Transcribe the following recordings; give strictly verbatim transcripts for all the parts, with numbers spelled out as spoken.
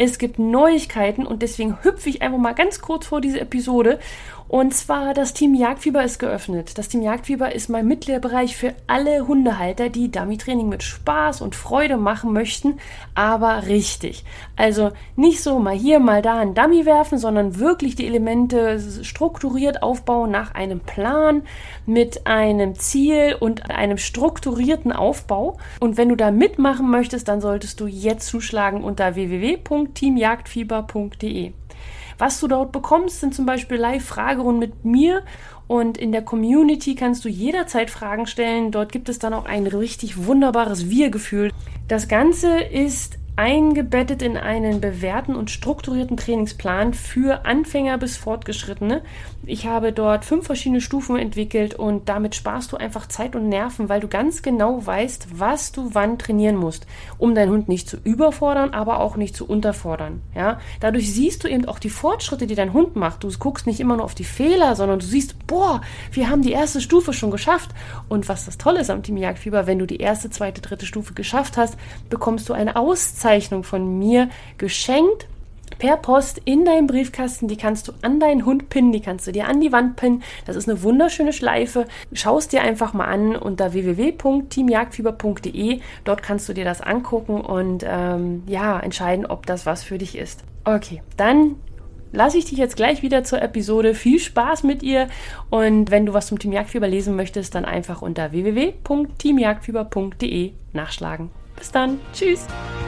Es gibt Neuigkeiten und deswegen hüpfe ich einfach mal ganz kurz vor diese Episode. Und zwar, das Team Jagdfieber ist geöffnet. Das Team Jagdfieber ist mein Mitgliederbereich für alle Hundehalter, die Dummy-Training mit Spaß und Freude machen möchten, aber richtig. Also nicht so mal hier, mal da einen Dummy werfen, sondern wirklich die Elemente strukturiert aufbauen nach einem Plan, mit einem Ziel und einem strukturierten Aufbau. Und wenn du da mitmachen möchtest, dann solltest du jetzt zuschlagen unter w w w punkt team jagdfieber punkt d e. Was du dort bekommst, sind zum Beispiel Live-Fragerunden mit mir und in der Community kannst du jederzeit Fragen stellen. Dort gibt es dann auch ein richtig wunderbares Wir-Gefühl. Das Ganze ist eingebettet in einen bewährten und strukturierten Trainingsplan für Anfänger bis Fortgeschrittene. Ich habe dort fünf verschiedene Stufen entwickelt und damit sparst du einfach Zeit und Nerven, weil du ganz genau weißt, was du wann trainieren musst, um deinen Hund nicht zu überfordern, aber auch nicht zu unterfordern. Ja? Dadurch siehst du eben auch die Fortschritte, die dein Hund macht. Du guckst nicht immer nur auf die Fehler, sondern du siehst, boah, wir haben die erste Stufe schon geschafft. Und was das Tolle ist am Team Jagdfieber, wenn du die erste, zweite, dritte Stufe geschafft hast, bekommst du eine Auszeichnung von mir geschenkt per Post in deinem Briefkasten. Die kannst du an deinen Hund pinnen, die kannst du dir an die Wand pinnen. Das ist eine wunderschöne Schleife. Schau es dir einfach mal an unter w w w punkt team jagdfieber punkt d e. Dort kannst du dir das angucken und ähm, ja, entscheiden, ob das was für dich ist. Okay, dann lasse ich dich jetzt gleich wieder zur Episode. Viel Spaß mit ihr und wenn du was zum Team Jagdfieber lesen möchtest, dann einfach unter w w w punkt team jagdfieber punkt d e nachschlagen. Bis dann. Tschüss.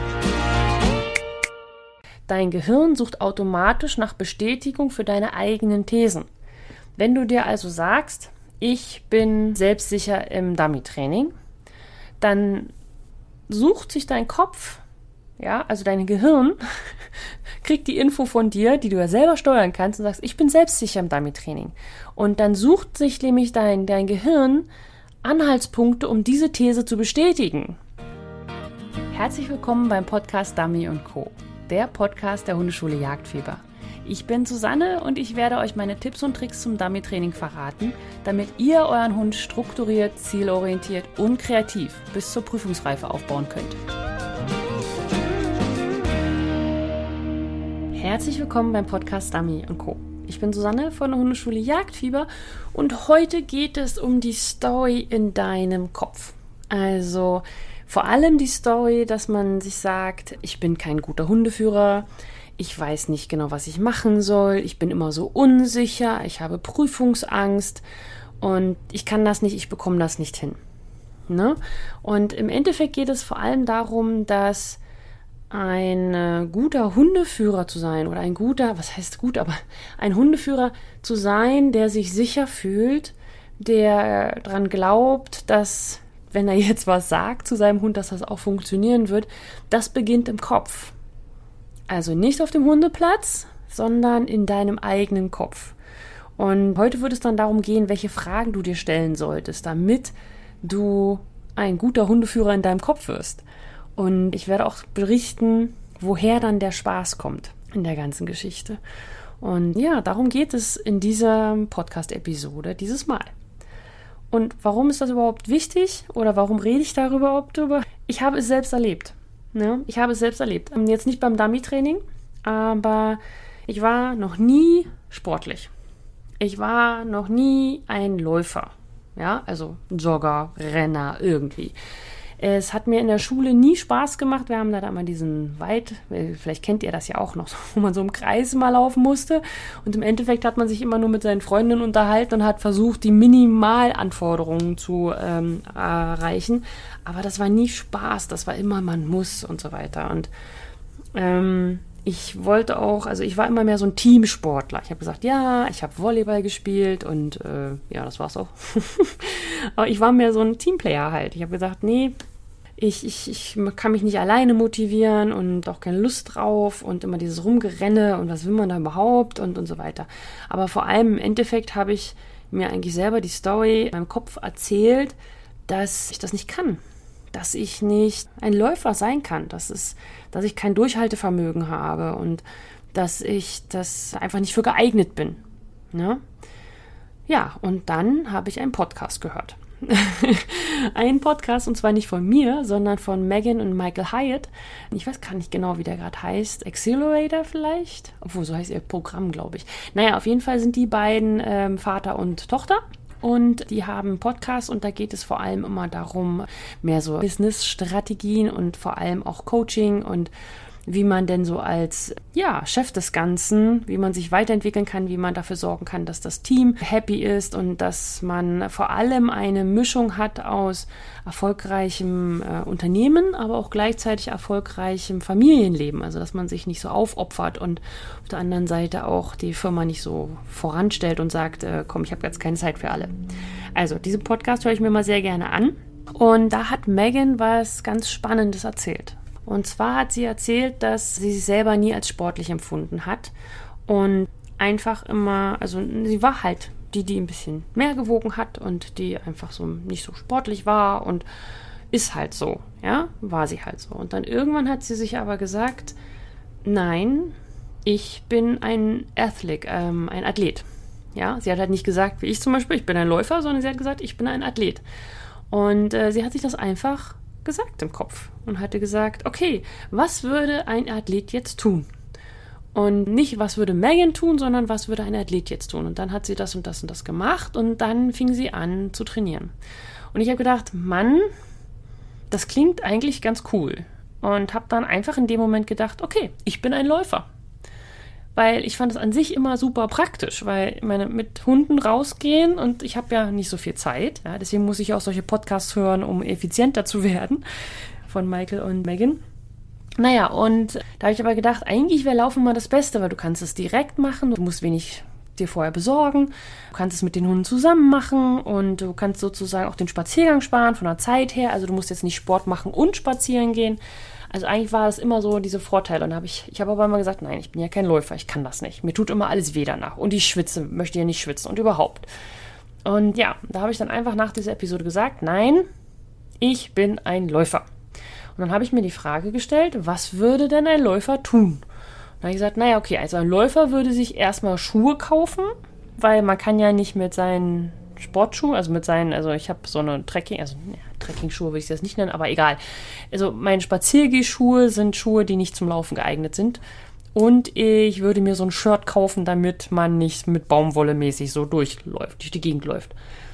Dein Gehirn sucht automatisch nach Bestätigung für deine eigenen Thesen. Wenn du dir also sagst, ich bin selbstsicher im Dummy-Training, dann sucht sich dein Kopf, ja, also dein Gehirn, kriegt die Info von dir, die du ja selber steuern kannst und sagst, ich bin selbstsicher im Dummy-Training. Und dann sucht sich nämlich dein, dein Gehirn Anhaltspunkte, um diese These zu bestätigen. Herzlich willkommen beim Podcast Dummy und Co., der Podcast der Hundeschule Jagdfieber. Ich bin Susanne und ich werde euch meine Tipps und Tricks zum Dummy-Training verraten, damit ihr euren Hund strukturiert, zielorientiert und kreativ bis zur Prüfungsreife aufbauen könnt. Herzlich willkommen beim Podcast Dummy und Co. Ich bin Susanne von der Hundeschule Jagdfieber und heute geht es um die Story in deinem Kopf. Also vor allem die Story, dass man sich sagt, ich bin kein guter Hundeführer, ich weiß nicht genau, was ich machen soll, ich bin immer so unsicher, ich habe Prüfungsangst und ich kann das nicht, ich bekomme das nicht hin. Ne? Und im Endeffekt geht es vor allem darum, dass ein äh, guter Hundeführer zu sein oder ein guter, was heißt gut, aber ein Hundeführer zu sein, der sich sicher fühlt, der daran glaubt, dass wenn er jetzt was sagt zu seinem Hund, dass das auch funktionieren wird, das beginnt im Kopf. Also nicht auf dem Hundeplatz, sondern in deinem eigenen Kopf. Und heute wird es dann darum gehen, welche Fragen du dir stellen solltest, damit du ein guter Hundeführer in deinem Kopf wirst. Und ich werde auch berichten, woher dann der Spaß kommt in der ganzen Geschichte. Und ja, darum geht es in dieser Podcast-Episode dieses Mal. Und warum ist das überhaupt wichtig oder warum rede ich darüber überhaupt drüber? Ich habe es selbst erlebt. Ja, ich habe es selbst erlebt. Jetzt nicht beim Dummy-Training, aber ich war noch nie sportlich. Ich war noch nie ein Läufer. Ja, also Jogger, Renner, irgendwie. Es hat mir in der Schule nie Spaß gemacht. Wir haben da mal diesen Weit, vielleicht kennt ihr das ja auch noch, wo man so im Kreis mal laufen musste. Und im Endeffekt hat man sich immer nur mit seinen Freundinnen unterhalten und hat versucht, die Minimalanforderungen zu ähm, erreichen. Aber das war nie Spaß. Das war immer, man muss und so weiter. Und ähm, ich wollte auch, also ich war immer mehr so ein Teamsportler. Ich habe gesagt, ja, ich habe Volleyball gespielt und äh, ja, das war's auch. Aber ich war mehr so ein Teamplayer halt. Ich habe gesagt, nee, ich, ich, ich kann mich nicht alleine motivieren und auch keine Lust drauf und immer dieses Rumgerenne und was will man da überhaupt und, und so weiter. Aber vor allem im Endeffekt habe ich mir eigentlich selber die Story in meinem Kopf erzählt, dass ich das nicht kann. Dass ich nicht ein Läufer sein kann, dass, es, dass ich kein Durchhaltevermögen habe und dass ich das einfach nicht für geeignet bin. Ne? Ja, und dann habe ich einen Podcast gehört. einen Podcast, und zwar nicht von mir, sondern von Megan und Michael Hyatt. Ich weiß gar nicht genau, wie der gerade heißt. Accelerator vielleicht? Obwohl, so heißt ihr Programm, glaube ich. Naja, auf jeden Fall sind die beiden ähm, Vater und Tochter. Und die haben einen Podcast und da geht es vor allem immer darum, mehr so Business-Strategien und vor allem auch Coaching und wie man denn so als ja, Chef des Ganzen, wie man sich weiterentwickeln kann, wie man dafür sorgen kann, dass das Team happy ist und dass man vor allem eine Mischung hat aus erfolgreichem äh, Unternehmen, aber auch gleichzeitig erfolgreichem Familienleben. Also dass man sich nicht so aufopfert und auf der anderen Seite auch die Firma nicht so voranstellt und sagt, äh, komm, ich habe jetzt keine Zeit für alle. Also diesen Podcast höre ich mir mal sehr gerne an. Und da hat Megan was ganz Spannendes erzählt. Und zwar hat sie erzählt, dass sie sich selber nie als sportlich empfunden hat und einfach immer, also sie war halt die, die ein bisschen mehr gewogen hat und die einfach so nicht so sportlich war und ist halt so, ja, war sie halt so. Und dann irgendwann hat sie sich aber gesagt, nein, ich bin ein Athlet, ähm, ein Athlet. Ja, sie hat halt nicht gesagt, wie ich zum Beispiel, ich bin ein Läufer, sondern sie hat gesagt, ich bin ein Athlet. Und äh, sie hat sich das einfach gesagt im Kopf und hatte gesagt, okay, was würde ein Athlet jetzt tun? Und nicht, was würde Megan tun, sondern was würde ein Athlet jetzt tun? Und dann hat sie das und das und das gemacht und dann fing sie an zu trainieren. Und ich habe gedacht, Mann, das klingt eigentlich ganz cool. Und habe dann einfach in dem Moment gedacht, okay, ich bin ein Läufer. Weil ich fand es an sich immer super praktisch, weil ich meine, mit Hunden rausgehen und ich habe ja nicht so viel Zeit. Ja, deswegen muss ich auch solche Podcasts hören, um effizienter zu werden, von Michael und Megan. Naja, und da habe ich aber gedacht, eigentlich wäre Laufen mal das Beste, weil du kannst es direkt machen, du musst wenig dir vorher besorgen, du kannst es mit den Hunden zusammen machen und du kannst sozusagen auch den Spaziergang sparen von der Zeit her. Also du musst jetzt nicht Sport machen und spazieren gehen. Also eigentlich war das immer so diese Vorteile. Und hab ich, ich habe aber immer gesagt, nein, ich bin ja kein Läufer, ich kann das nicht. Mir tut immer alles weh danach. Und ich schwitze, möchte ja nicht schwitzen und überhaupt. Und ja, da habe ich dann einfach nach dieser Episode gesagt, nein, ich bin ein Läufer. Und dann habe ich mir die Frage gestellt, was würde denn ein Läufer tun? Und dann habe ich gesagt, naja, okay, also ein Läufer würde sich erstmal Schuhe kaufen, weil man kann ja nicht mit seinen Sportschuhen, also mit seinen, also ich habe so eine Trekking, also ja, Trekking-Schuhe würde ich das nicht nennen, aber egal. Also meine Spaziergehschuhe sind Schuhe, die nicht zum Laufen geeignet sind. Und ich würde mir so ein Shirt kaufen, damit man nicht mit Baumwolle mäßig so durchläuft, durch die Gegend läuft.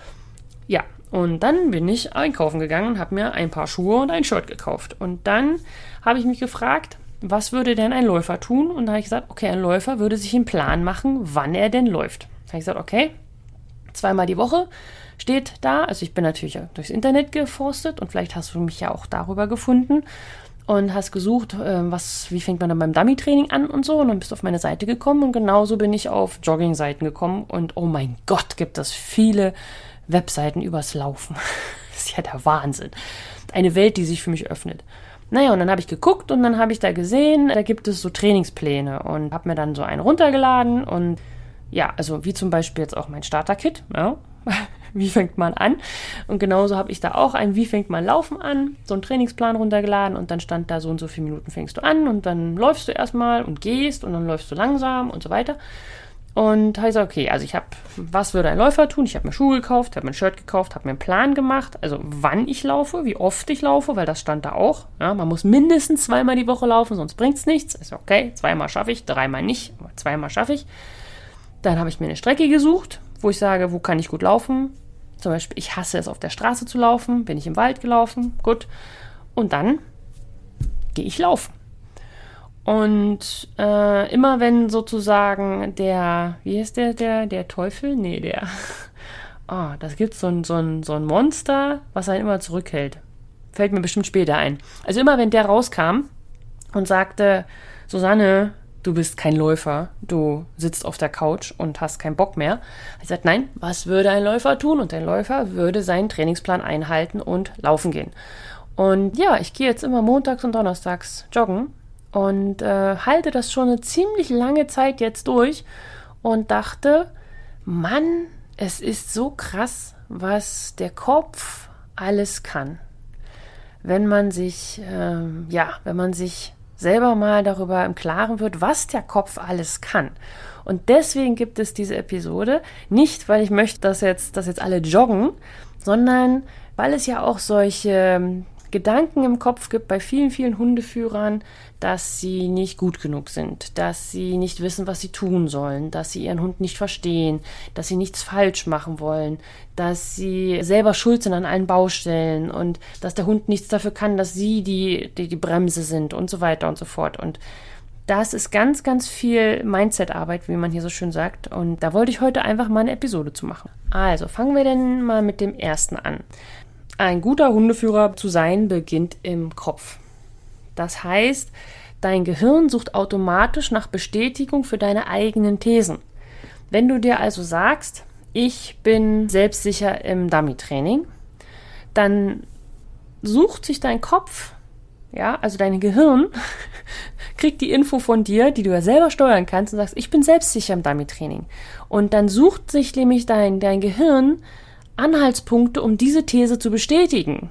Ja, und dann bin ich einkaufen gegangen und habe mir ein paar Schuhe und ein Shirt gekauft. Und dann habe ich mich gefragt, was würde denn ein Läufer tun? Und da habe ich gesagt, okay, ein Läufer würde sich einen Plan machen, wann er denn läuft. Da habe ich gesagt, okay, zweimal die Woche steht da, also ich bin natürlich durchs Internet geforstet und vielleicht hast du mich ja auch darüber gefunden und hast gesucht, äh, was, wie fängt man dann beim Dummy-Training an und so, und dann bist du auf meine Seite gekommen und genauso bin ich auf Jogging-Seiten gekommen und oh mein Gott, gibt es viele Webseiten übers Laufen. Das ist ja der Wahnsinn. Eine Welt, die sich für mich öffnet. Naja, und dann habe ich geguckt und dann habe ich da gesehen, da gibt es so Trainingspläne und habe mir dann so einen runtergeladen und ja, also wie zum Beispiel jetzt auch mein Starter-Kit, ja, wie fängt man an? Und genauso habe ich da auch ein Wie fängt man Laufen an, so einen Trainingsplan runtergeladen und dann stand da so und so viele Minuten fängst du an und dann läufst du erstmal und gehst und dann läufst du langsam und so weiter. Und habe ich gesagt, okay, also ich habe, was würde ein Läufer tun? Ich habe mir Schuhe gekauft, habe mir ein Shirt gekauft, habe mir einen Plan gemacht, also wann ich laufe, wie oft ich laufe, weil das stand da auch. Ja, man muss mindestens zweimal die Woche laufen, sonst bringt es nichts. Ist okay, zweimal schaffe ich, dreimal nicht, aber zweimal schaffe ich. Dann habe ich mir eine Strecke gesucht, wo ich sage, wo kann ich gut laufen. Zum Beispiel, ich hasse es, auf der Straße zu laufen. Bin ich im Wald gelaufen, gut. Und dann gehe ich laufen. Und äh, immer wenn sozusagen der, wie heißt der, der, der Teufel? Nee, der, oh, das gibt so ein, so ein, so ein Monster, was einen immer zurückhält. Fällt mir bestimmt später ein. Also immer wenn der rauskam und sagte, Susanne, du bist kein Läufer, du sitzt auf der Couch und hast keinen Bock mehr. Ich sagte, nein, was würde ein Läufer tun? Und ein Läufer würde seinen Trainingsplan einhalten und laufen gehen. Und ja, ich gehe jetzt immer montags und donnerstags joggen und äh, halte das schon eine ziemlich lange Zeit jetzt durch und dachte, Mann, es ist so krass, was der Kopf alles kann. Wenn man sich, ähm, ja, wenn man sich selber mal darüber im Klaren wird, was der Kopf alles kann. Und deswegen gibt es diese Episode, nicht weil ich möchte, dass jetzt, dass jetzt alle joggen, sondern weil es ja auch solche Gedanken im Kopf gibt bei vielen, vielen Hundeführern, dass sie nicht gut genug sind, dass sie nicht wissen, was sie tun sollen, dass sie ihren Hund nicht verstehen, dass sie nichts falsch machen wollen, dass sie selber schuld sind an allen Baustellen und dass der Hund nichts dafür kann, dass sie die, die, die Bremse sind und so weiter und so fort. Und das ist ganz, ganz viel Mindset-Arbeit, wie man hier so schön sagt. Und da wollte ich heute einfach mal eine Episode zu machen. Also fangen wir denn mal mit dem ersten an. Ein guter Hundeführer zu sein beginnt im Kopf. Das heißt, dein Gehirn sucht automatisch nach Bestätigung für deine eigenen Thesen. Wenn du dir also sagst, ich bin selbstsicher im Dummy-Training, dann sucht sich dein Kopf, ja, also dein Gehirn, kriegt die Info von dir, die du ja selber steuern kannst und sagst, ich bin selbstsicher im Dummy-Training. Und dann sucht sich nämlich dein, dein Gehirn Anhaltspunkte, um diese These zu bestätigen.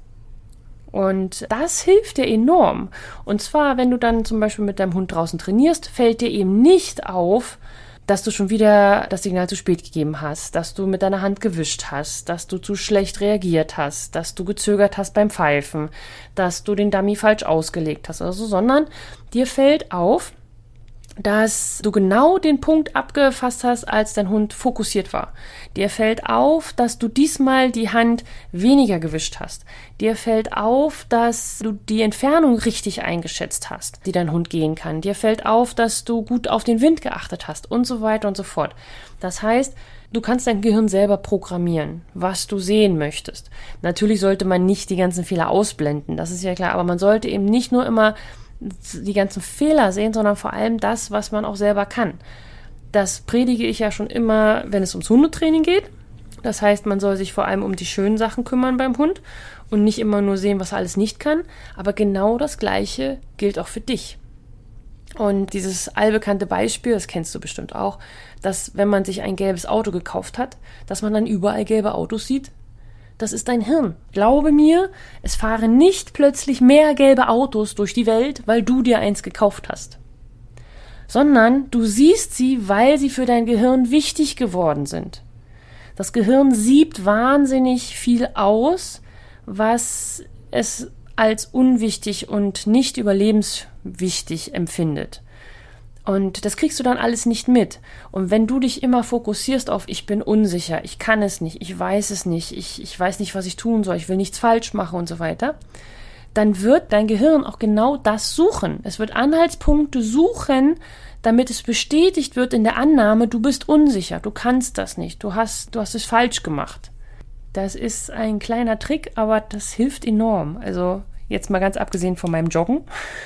Und das hilft dir enorm. Und zwar, wenn du dann zum Beispiel mit deinem Hund draußen trainierst, fällt dir eben nicht auf, dass du schon wieder das Signal zu spät gegeben hast, dass du mit deiner Hand gewischt hast, dass du zu schlecht reagiert hast, dass du gezögert hast beim Pfeifen, dass du den Dummy falsch ausgelegt hast oder so, sondern dir fällt auf, dass du genau den Punkt abgefasst hast, als dein Hund fokussiert war. Dir fällt auf, dass du diesmal die Hand weniger gewischt hast. Dir fällt auf, dass du die Entfernung richtig eingeschätzt hast, die dein Hund gehen kann. Dir fällt auf, dass du gut auf den Wind geachtet hast und so weiter und so fort. Das heißt, du kannst dein Gehirn selber programmieren, was du sehen möchtest. Natürlich sollte man nicht die ganzen Fehler ausblenden, das ist ja klar, aber man sollte eben nicht nur immer die ganzen Fehler sehen, sondern vor allem das, was man auch selber kann. Das predige ich ja schon immer, wenn es ums Hundetraining geht. Das heißt, man soll sich vor allem um die schönen Sachen kümmern beim Hund und nicht immer nur sehen, was er alles nicht kann. Aber genau das Gleiche gilt auch für dich. Und dieses allbekannte Beispiel, das kennst du bestimmt auch, dass wenn man sich ein gelbes Auto gekauft hat, dass man dann überall gelbe Autos sieht. Das ist dein Hirn. Glaube mir, es fahren nicht plötzlich mehr gelbe Autos durch die Welt, weil du dir eins gekauft hast. Sondern du siehst sie, weil sie für dein Gehirn wichtig geworden sind. Das Gehirn siebt wahnsinnig viel aus, was es als unwichtig und nicht überlebenswichtig empfindet. Und das kriegst du dann alles nicht mit. Und wenn du dich immer fokussierst auf, ich bin unsicher, ich kann es nicht, ich weiß es nicht, ich, ich weiß nicht, was ich tun soll, ich will nichts falsch machen und so weiter, dann wird dein Gehirn auch genau das suchen. Es wird Anhaltspunkte suchen, damit es bestätigt wird in der Annahme, du bist unsicher, du kannst das nicht, du hast, du hast es falsch gemacht. Das ist ein kleiner Trick, aber das hilft enorm. Also jetzt mal ganz abgesehen von meinem Joggen,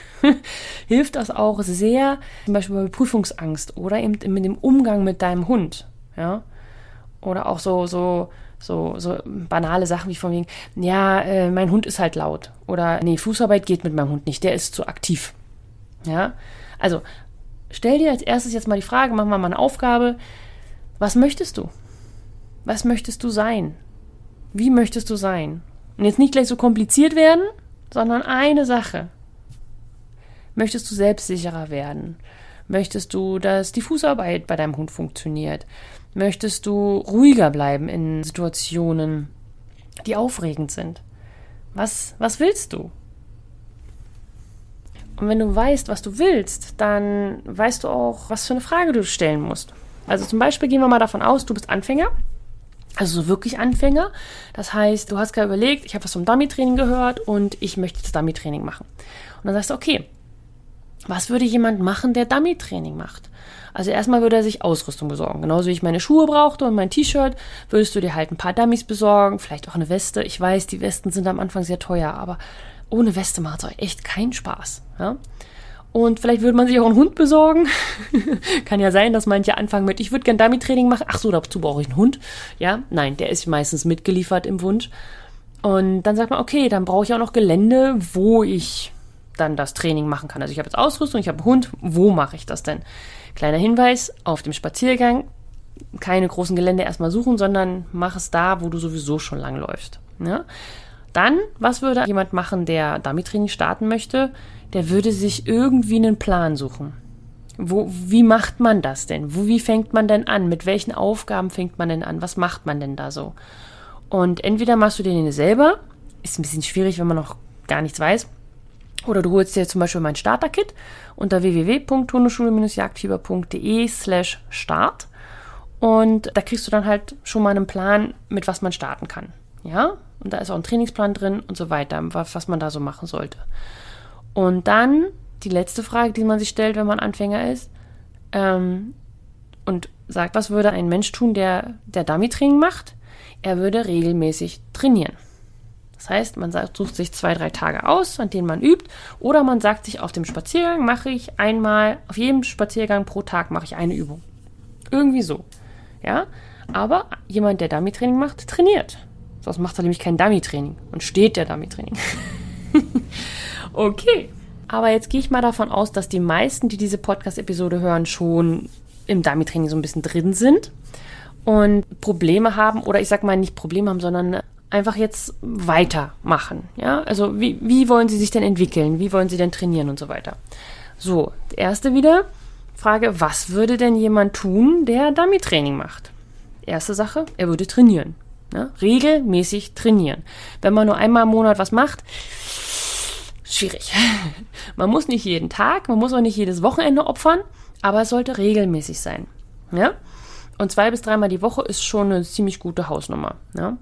hilft das auch sehr, zum Beispiel bei Prüfungsangst oder eben mit dem Umgang mit deinem Hund, ja, oder auch so so so so banale Sachen wie von wegen, ja, äh, mein Hund ist halt laut oder nee, Fußarbeit geht mit meinem Hund nicht, der ist zu aktiv, ja, also stell dir als erstes jetzt mal die Frage, mach mal mal eine Aufgabe, was möchtest du? Was möchtest du sein? Wie möchtest du sein? Und jetzt nicht gleich so kompliziert werden, sondern eine Sache. Möchtest du selbstsicherer werden? Möchtest du, dass die Fußarbeit bei deinem Hund funktioniert? Möchtest du ruhiger bleiben in Situationen, die aufregend sind? Was, was willst du? Und wenn du weißt, was du willst, dann weißt du auch, was für eine Frage du stellen musst. Also zum Beispiel gehen wir mal davon aus, du bist Anfänger. Also so wirklich Anfänger. Das heißt, du hast gerade überlegt, ich habe was vom Dummy-Training gehört und ich möchte das Dummy-Training machen. Und dann sagst du, okay, was würde jemand machen, der Dummy-Training macht? Also erstmal würde er sich Ausrüstung besorgen. Genauso wie ich meine Schuhe brauchte und mein T-Shirt, würdest du dir halt ein paar Dummies besorgen, vielleicht auch eine Weste. Ich weiß, die Westen sind am Anfang sehr teuer, aber ohne Weste macht es euch echt keinen Spaß. Ja? Und vielleicht würde man sich auch einen Hund besorgen. Kann ja sein, dass manche anfangen mit, ich würde gerne Dummy-Training machen. Ach so, dazu brauche ich einen Hund. Ja, nein, der ist meistens mitgeliefert im Wunsch. Und dann sagt man, okay, dann brauche ich auch noch Gelände, wo ich dann das Training machen kann. Also ich habe jetzt Ausrüstung, ich habe einen Hund, wo mache ich das denn? Kleiner Hinweis, auf dem Spaziergang keine großen Gelände erstmal suchen, sondern mach es da, wo du sowieso schon lang läufst. Ja? Dann, was würde jemand machen, der Dummy-Training starten möchte? Der würde sich irgendwie einen Plan suchen. Wo, wie macht man das denn? Wo, wie fängt man denn an? Mit welchen Aufgaben fängt man denn an? Was macht man denn da so? Und entweder machst du den selber, ist ein bisschen schwierig, wenn man noch gar nichts weiß, oder du holst dir zum Beispiel mein Starter-Kit unter w w w punkt hundeschule punkt de slash start und da kriegst du dann halt schon mal einen Plan, mit was man starten kann. Ja, und da ist auch ein Trainingsplan drin und so weiter, was, was man da so machen sollte. Und dann die letzte Frage, die man sich stellt, wenn man Anfänger ist, ähm, und sagt, was würde ein Mensch tun, der, der Dummy-Training macht? Er würde regelmäßig trainieren. Das heißt, man sucht sich zwei, drei Tage aus, an denen man übt, oder man sagt sich, auf dem Spaziergang mache ich einmal, auf jedem Spaziergang pro Tag mache ich eine Übung. Irgendwie so. Ja, aber jemand, der Dummy-Training macht, trainiert. Sonst macht er nämlich kein Dummy-Training und steht der Dummy-Training. Okay. Aber jetzt gehe ich mal davon aus, dass die meisten, die diese Podcast-Episode hören, schon im Dummy-Training so ein bisschen drin sind und Probleme haben, oder ich sag mal nicht Probleme haben, sondern einfach jetzt weitermachen. Ja, also wie, wie wollen sie sich denn entwickeln? Wie wollen sie denn trainieren und so weiter? So, die erste wieder Frage, was würde denn jemand tun, der Dummy-Training macht? Erste Sache, er würde trainieren. Ja, regelmäßig trainieren. Wenn man nur einmal im Monat was macht, schwierig. Man muss nicht jeden Tag, man muss auch nicht jedes Wochenende opfern, aber es sollte regelmäßig sein. Ja? Und zwei bis dreimal die Woche ist schon eine ziemlich gute Hausnummer. Ja?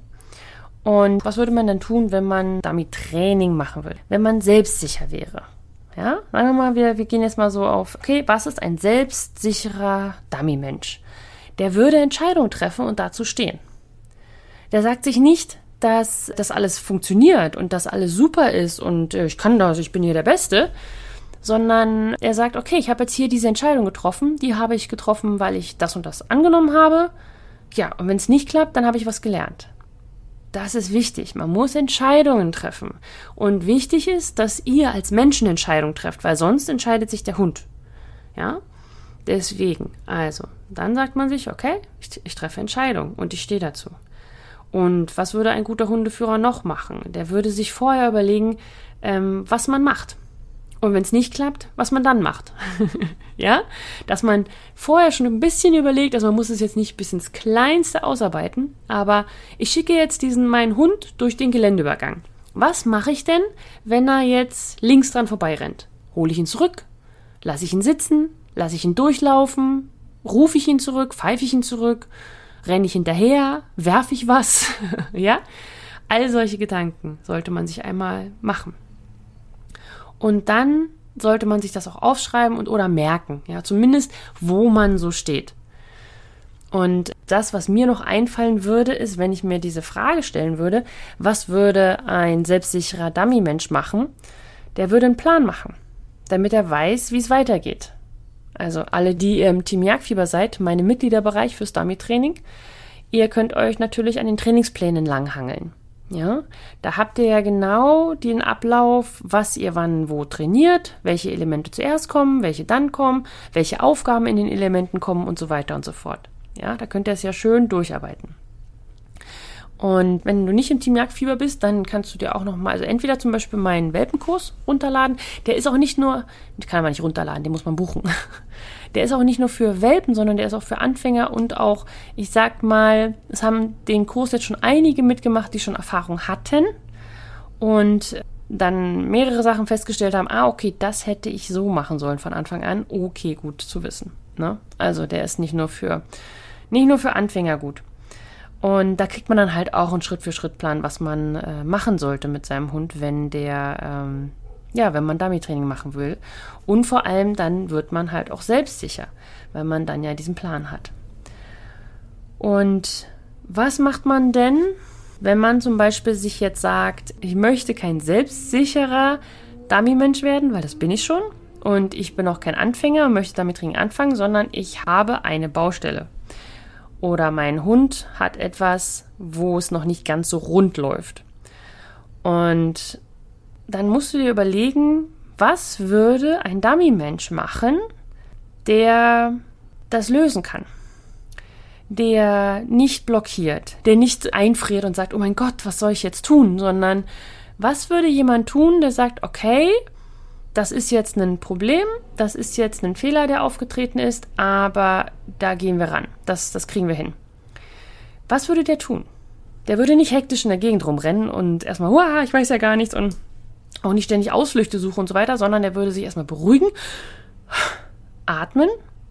Und was würde man dann tun, wenn man damit Training machen will? Wenn man selbstsicher wäre. Ja? Sagen wir mal, wir, wir gehen jetzt mal so auf, okay, was ist ein selbstsicherer Dummy-Mensch? Der würde Entscheidungen treffen und dazu stehen. Der sagt sich nicht, dass das alles funktioniert und dass alles super ist und äh, ich kann das, ich bin hier der Beste, sondern er sagt, okay, ich habe jetzt hier diese Entscheidung getroffen, die habe ich getroffen, weil ich das und das angenommen habe. Ja, und wenn es nicht klappt, dann habe ich was gelernt. Das ist wichtig. Man muss Entscheidungen treffen. Und wichtig ist, dass ihr als Menschen Entscheidungen trefft, weil sonst entscheidet sich der Hund. Ja? Deswegen, also, dann sagt man sich, okay, ich, ich treffe Entscheidungen und ich stehe dazu. Und was würde ein guter Hundeführer noch machen? Der würde sich vorher überlegen, ähm, was man macht. Und wenn es nicht klappt, was man dann macht. Ja? Dass man vorher schon ein bisschen überlegt, also man muss es jetzt nicht bis ins Kleinste ausarbeiten, aber ich schicke jetzt diesen meinen Hund durch den Geländeübergang. Was mache ich denn, wenn er jetzt links dran vorbeirennt? Hole ich ihn zurück? Lasse ich ihn sitzen? Lasse ich ihn durchlaufen? Rufe ich ihn zurück? Pfeife ich ihn zurück? Renne ich hinterher? Werfe ich was? Ja? All solche Gedanken sollte man sich einmal machen. Und dann sollte man sich das auch aufschreiben und oder merken. Ja? Zumindest, wo man so steht. Und das, was mir noch einfallen würde, ist, wenn ich mir diese Frage stellen würde, was würde ein selbstsicherer Dummy-Mensch machen? Der würde einen Plan machen, damit er weiß, wie es weitergeht. Also alle, die ihr im Team Jagdfieber seid, meine Mitgliederbereich fürs Dummy-Training, ihr könnt euch natürlich an den Trainingsplänen langhangeln. Ja, da habt ihr ja genau den Ablauf, was ihr wann wo trainiert, welche Elemente zuerst kommen, welche dann kommen, welche Aufgaben in den Elementen kommen und so weiter und so fort. Ja, da könnt ihr es ja schön durcharbeiten. Und wenn du nicht im Team Jagdfieber bist, dann kannst du dir auch nochmal, also entweder zum Beispiel meinen Welpenkurs runterladen, der ist auch nicht nur, den kann man nicht runterladen, den muss man buchen. Der ist auch nicht nur für Welpen, sondern der ist auch für Anfänger und auch, ich sag mal, es haben den Kurs jetzt schon einige mitgemacht, die schon Erfahrung hatten und dann mehrere Sachen festgestellt haben, ah, okay, das hätte ich so machen sollen von Anfang an, okay, gut zu wissen. Ne? Also der ist nicht nur für, nicht nur für Anfänger gut. Und da kriegt man dann halt auch einen Schritt-für-Schritt-Plan, was man äh, machen sollte mit seinem Hund, wenn der, ähm, ja, wenn man Dummy-Training machen will. Und vor allem dann wird man halt auch selbstsicher, weil man dann ja diesen Plan hat. Und was macht man denn, wenn man zum Beispiel sich jetzt sagt, ich möchte kein selbstsicherer Dummy-Mensch werden, weil das bin ich schon. Und ich bin auch kein Anfänger und möchte Dummy-Training anfangen, sondern ich habe eine Baustelle. Oder mein Hund hat etwas, wo es noch nicht ganz so rund läuft. Und dann musst du dir überlegen, was würde ein Dummy-Mensch machen, der das lösen kann. Der nicht blockiert, der nicht einfriert und sagt, oh mein Gott, was soll ich jetzt tun? Sondern was würde jemand tun, der sagt, okay, das ist jetzt ein Problem, das ist jetzt ein Fehler, der aufgetreten ist, aber da gehen wir ran. Das, das kriegen wir hin. Was würde der tun? Der würde nicht hektisch in der Gegend rumrennen und erstmal, huah, ich weiß ja gar nichts und auch nicht ständig Ausflüchte suchen und so weiter, sondern der würde sich erstmal beruhigen, atmen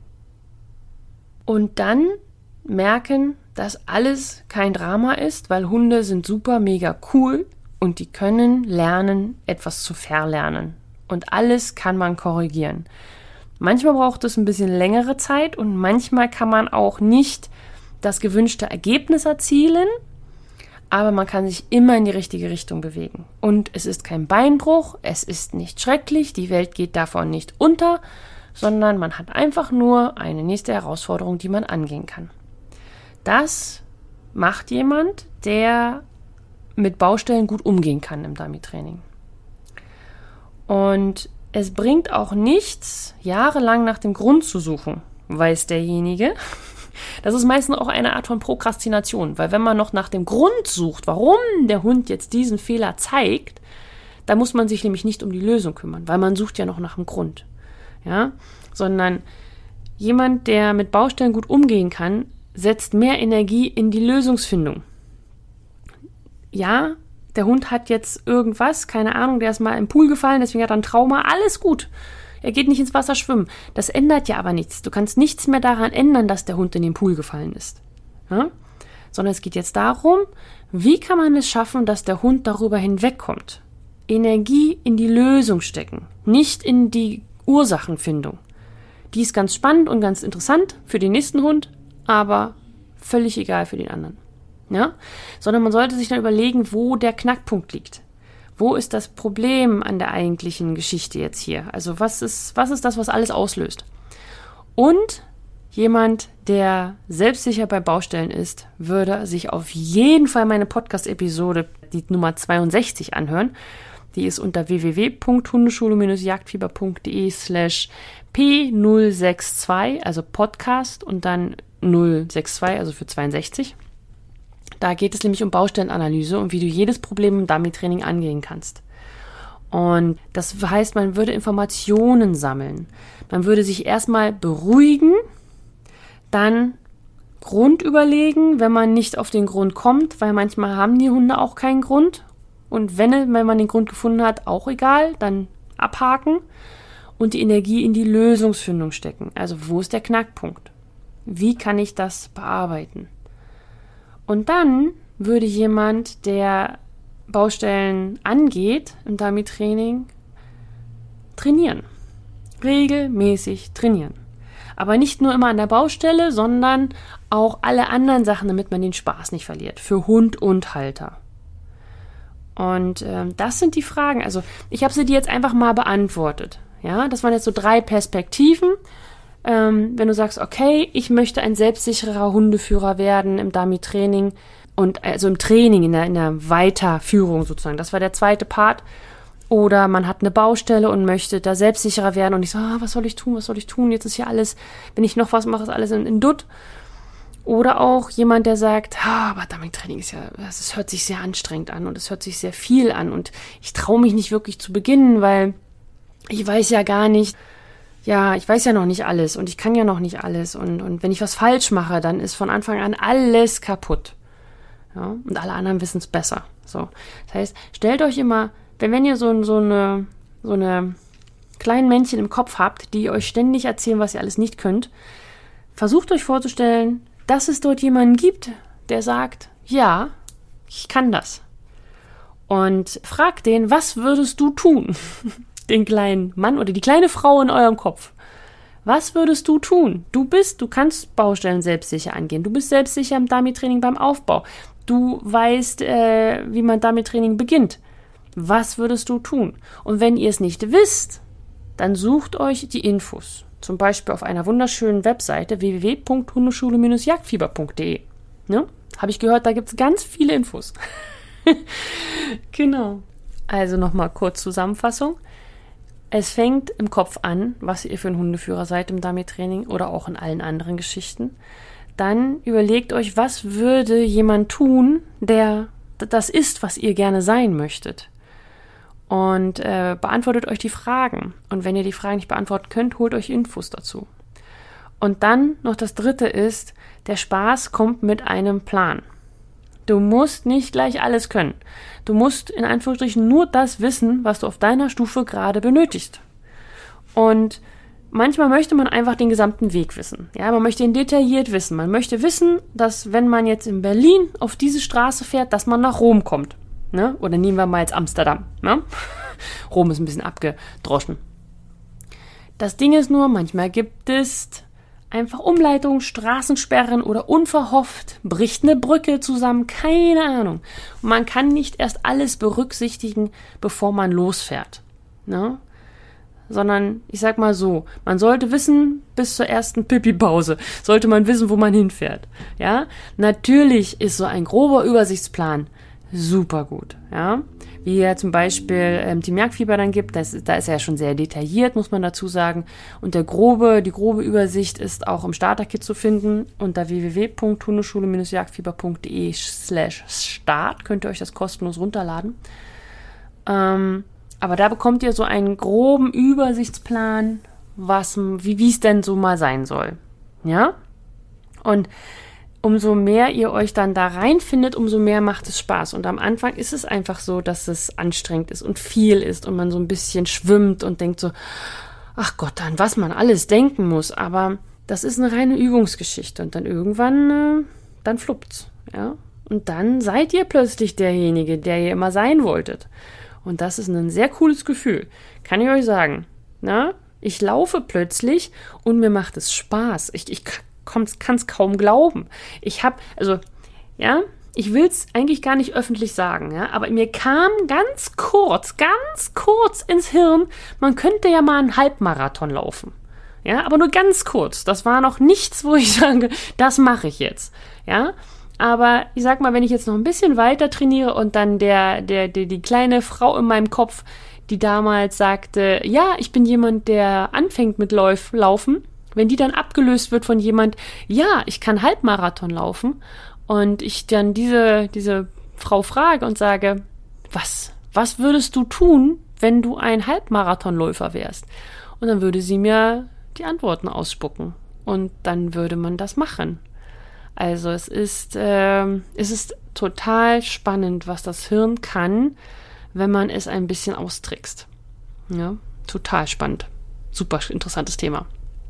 und dann merken, dass alles kein Drama ist, weil Hunde sind super, mega cool und die können lernen, etwas zu verlernen. Und alles kann man korrigieren. Manchmal braucht es ein bisschen längere Zeit und manchmal kann man auch nicht das gewünschte Ergebnis erzielen, aber man kann sich immer in die richtige Richtung bewegen. Und es ist kein Beinbruch, es ist nicht schrecklich, die Welt geht davon nicht unter, sondern man hat einfach nur eine nächste Herausforderung, die man angehen kann. Das macht jemand, der mit Baustellen gut umgehen kann im Dummy-Training. Und es bringt auch nichts, jahrelang nach dem Grund zu suchen, weiß derjenige. Das ist meistens auch eine Art von Prokrastination, weil wenn man noch nach dem Grund sucht, warum der Hund jetzt diesen Fehler zeigt, dann muss man sich nämlich nicht um die Lösung kümmern, weil man sucht ja noch nach dem Grund. Ja? Sondern jemand, der mit Baustellen gut umgehen kann, setzt mehr Energie in die Lösungsfindung. Ja, der Hund hat jetzt irgendwas, keine Ahnung, der ist mal im Pool gefallen, deswegen hat er ein Trauma, alles gut. Er geht nicht ins Wasser schwimmen. Das ändert ja aber nichts. Du kannst nichts mehr daran ändern, dass der Hund in den Pool gefallen ist. Ja? Sondern es geht jetzt darum, wie kann man es schaffen, dass der Hund darüber hinwegkommt. Energie in die Lösung stecken, nicht in die Ursachenfindung. Die ist ganz spannend und ganz interessant für den nächsten Hund, aber völlig egal für den anderen. Ja? Sondern man sollte sich dann überlegen, wo der Knackpunkt liegt. Wo ist das Problem an der eigentlichen Geschichte jetzt hier? Also was ist, was ist das, was alles auslöst? Und jemand, der selbstsicher bei Baustellen ist, würde sich auf jeden Fall meine Podcast-Episode, die Nummer zweiundsechzig, anhören. Die ist unter w w w punkt hundeschule Bindestrich jagdfieber punkt de slash p null sechs zwei, also Podcast und dann null sechs zwei, also für zweiundsechzig. Da geht es nämlich um Baustellenanalyse und wie du jedes Problem im Dummy-Training angehen kannst. Und das heißt, man würde Informationen sammeln. Man würde sich erstmal beruhigen, dann Grund überlegen, wenn man nicht auf den Grund kommt, weil manchmal haben die Hunde auch keinen Grund. Und wenn, wenn man den Grund gefunden hat, auch egal, dann abhaken und die Energie in die Lösungsfindung stecken. Also wo ist der Knackpunkt? Wie kann ich das bearbeiten? Und dann würde jemand, der Baustellen angeht im Dummy-Training, trainieren. Regelmäßig trainieren. Aber nicht nur immer an der Baustelle, sondern auch alle anderen Sachen, damit man den Spaß nicht verliert. Für Hund und Halter. Und ähm, das sind die Fragen. Also ich habe sie dir jetzt einfach mal beantwortet. Ja, das waren jetzt so drei Perspektiven. Ähm, wenn du sagst, okay, ich möchte ein selbstsicherer Hundeführer werden im Dummy-Training und also im Training, in der, in der Weiterführung sozusagen. Das war der zweite Part. Oder man hat eine Baustelle und möchte da selbstsicherer werden und ich so, ah, was soll ich tun, was soll ich tun? Jetzt ist ja alles, wenn ich noch was mache, ist alles in, in Dutt. Oder auch jemand, der sagt, ah, aber Dummy-Training ist ja, es hört sich sehr anstrengend an und es hört sich sehr viel an und ich traue mich nicht wirklich zu beginnen, weil ich weiß ja gar nicht, ja, ich weiß ja noch nicht alles und ich kann ja noch nicht alles und, und wenn ich was falsch mache, dann ist von Anfang an alles kaputt. Ja, und alle anderen wissen es besser. So. Das heißt, stellt euch immer, wenn, wenn ihr so, so eine, so eine kleinen Männchen im Kopf habt, die euch ständig erzählen, was ihr alles nicht könnt, versucht euch vorzustellen, dass es dort jemanden gibt, der sagt, ja, ich kann das. Und fragt den, was würdest du tun? Den kleinen Mann oder die kleine Frau in eurem Kopf. Was würdest du tun? Du bist, du kannst Baustellen selbstsicher angehen. Du bist selbstsicher im Dummy-Training beim Aufbau. Du weißt, äh, wie man Dummy-Training beginnt. Was würdest du tun? Und wenn ihr es nicht wisst, dann sucht euch die Infos. Zum Beispiel auf einer wunderschönen Webseite w w w punkt hundeschule Bindestrich jagdfieber punkt de. Ne? Habe ich gehört, da gibt es ganz viele Infos. Genau. Also nochmal kurz Zusammenfassung. Es fängt im Kopf an, was ihr für ein Hundeführer seid im Dummy-Training oder auch in allen anderen Geschichten. Dann überlegt euch, was würde jemand tun, der das ist, was ihr gerne sein möchtet. Und äh, beantwortet euch die Fragen. Und wenn ihr die Fragen nicht beantworten könnt, holt euch Infos dazu. Und dann noch das Dritte ist, der Spaß kommt mit einem Plan. Du musst nicht gleich alles können. Du musst in Anführungsstrichen nur das wissen, was du auf deiner Stufe gerade benötigst. Und manchmal möchte man einfach den gesamten Weg wissen. Ja, man möchte ihn detailliert wissen. Man möchte wissen, dass wenn man jetzt in Berlin auf diese Straße fährt, dass man nach Rom kommt. Ne? Oder nehmen wir mal jetzt Amsterdam. Ne? Rom ist ein bisschen abgedroschen. Das Ding ist nur, manchmal gibt es einfach Umleitungen, Straßensperren oder unverhofft bricht eine Brücke zusammen, keine Ahnung. Und man kann nicht erst alles berücksichtigen, bevor man losfährt. Ne? Sondern, ich sag mal so, man sollte wissen, bis zur ersten Pipi-Pause, sollte man wissen, wo man hinfährt. Ja? Natürlich ist so ein grober Übersichtsplan super gut. Ja? Wie ja zum Beispiel ähm, Team Jagdfieber dann gibt, das, da ist er ja schon sehr detailliert, muss man dazu sagen. Und der grobe, die grobe Übersicht ist auch im Starter-Kit zu finden. Unter w w w punkt hundeschule Bindestrich jagdfieber punkt d e slash start könnt ihr euch das kostenlos runterladen. Ähm, aber da bekommt ihr so einen groben Übersichtsplan, was, wie wie es denn so mal sein soll. Ja? Und umso mehr ihr euch dann da reinfindet, umso mehr macht es Spaß. Und am Anfang ist es einfach so, dass es anstrengend ist und viel ist und man so ein bisschen schwimmt und denkt so, ach Gott, an was man alles denken muss. Aber das ist eine reine Übungsgeschichte und dann irgendwann, äh, dann fluppt's, ja. Und dann seid ihr plötzlich derjenige, der ihr immer sein wolltet. Und das ist ein sehr cooles Gefühl. Kann ich euch sagen. Na? Ich laufe plötzlich und mir macht es Spaß. Ich, ich kann es kaum glauben. Ich habe, also, ja, ich will es eigentlich gar nicht öffentlich sagen, ja, aber mir kam ganz kurz, ganz kurz ins Hirn, man könnte ja mal einen Halbmarathon laufen. Ja, aber nur ganz kurz. Das war noch nichts, wo ich sage, das mache ich jetzt. Ja, aber ich sag mal, wenn ich jetzt noch ein bisschen weiter trainiere und dann der, der, der, die kleine Frau in meinem Kopf, die damals sagte, ja, ich bin jemand, der anfängt mit Lauf, Laufen, wenn die dann abgelöst wird von jemand, ja, ich kann Halbmarathon laufen und ich dann diese, diese Frau frage und sage, was, was würdest du tun, wenn du ein Halbmarathonläufer wärst? Und dann würde sie mir die Antworten ausspucken und dann würde man das machen. Also es ist, äh, es ist total spannend, was das Hirn kann, wenn man es ein bisschen austrickst. Ja, total spannend. Super interessantes Thema.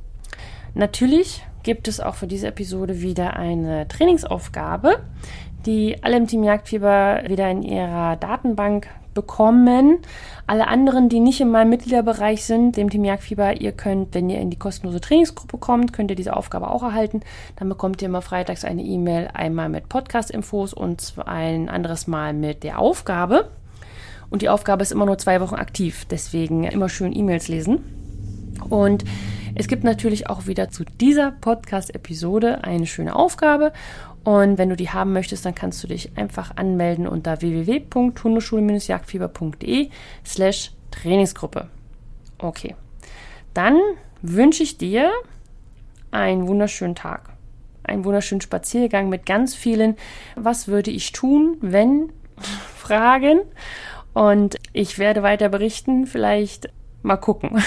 Natürlich gibt es auch für diese Episode wieder eine Trainingsaufgabe, die alle im Team Jagdfieber wieder in ihrer Datenbank bekommen. Alle anderen, die nicht in meinem Mitgliederbereich sind, dem Team Jagdfieber, ihr könnt, wenn ihr in die kostenlose Trainingsgruppe kommt, könnt ihr diese Aufgabe auch erhalten. Dann bekommt ihr immer freitags eine E-Mail, einmal mit Podcast-Infos und ein anderes Mal mit der Aufgabe. Und die Aufgabe ist immer nur zwei Wochen aktiv, deswegen immer schön E-Mails lesen. Und es gibt natürlich auch wieder zu dieser Podcast-Episode eine schöne Aufgabe. Und wenn du die haben möchtest, dann kannst du dich einfach anmelden unter w w w punkt hundeschule Bindestrich jagdfieber punkt d e slash Trainingsgruppe. Okay, dann wünsche ich dir einen wunderschönen Tag, einen wunderschönen Spaziergang mit ganz vielen Was würde ich tun, wenn Fragen. Und ich werde weiter berichten, vielleicht mal gucken.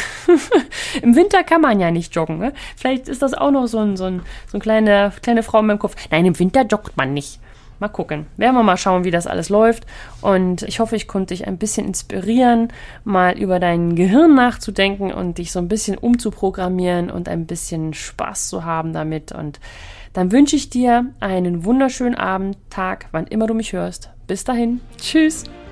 Im Winter kann man ja nicht joggen. Ne? Vielleicht ist das auch noch so ein, so ein, so ein kleine, kleine Frau in meinem Kopf. Nein, im Winter joggt man nicht. Mal gucken. Werden wir mal schauen, wie das alles läuft. Und ich hoffe, ich konnte dich ein bisschen inspirieren, mal über dein Gehirn nachzudenken und dich so ein bisschen umzuprogrammieren und ein bisschen Spaß zu haben damit. Und dann wünsche ich dir einen wunderschönen Abend, Tag, wann immer du mich hörst. Bis dahin. Tschüss.